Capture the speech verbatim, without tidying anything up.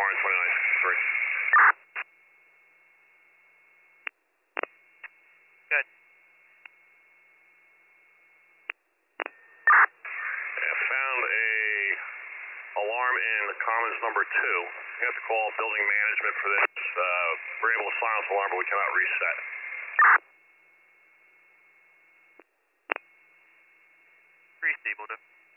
Orange twenty-nine sixty-three. Good. I found a alarm in Commons number two. We have to call building management for this. Uh, we're able to silence the alarm, but we cannot reset. Three stable to.